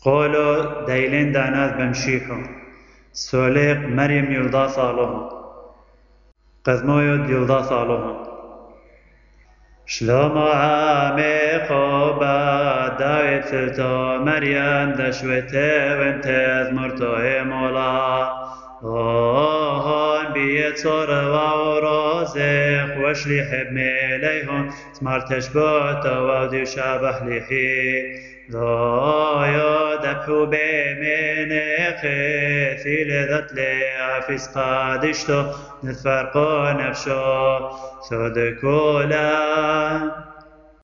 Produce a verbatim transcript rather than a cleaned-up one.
قولوا دايلين داناز بمشيحو سوليق مريم يلدا صالوها قزمويد يلدا صالوها شلومو عامقو با داويد سلتو مريم دشوته وانتز مرتو مولا هون بيت صور وروزخ وشليح بميليهون سمرتش بوتو ودي شابح لحي ضايا دبحو بمنخي في لذت لعفيس قادشتو نتفرقو نفشو صدقولا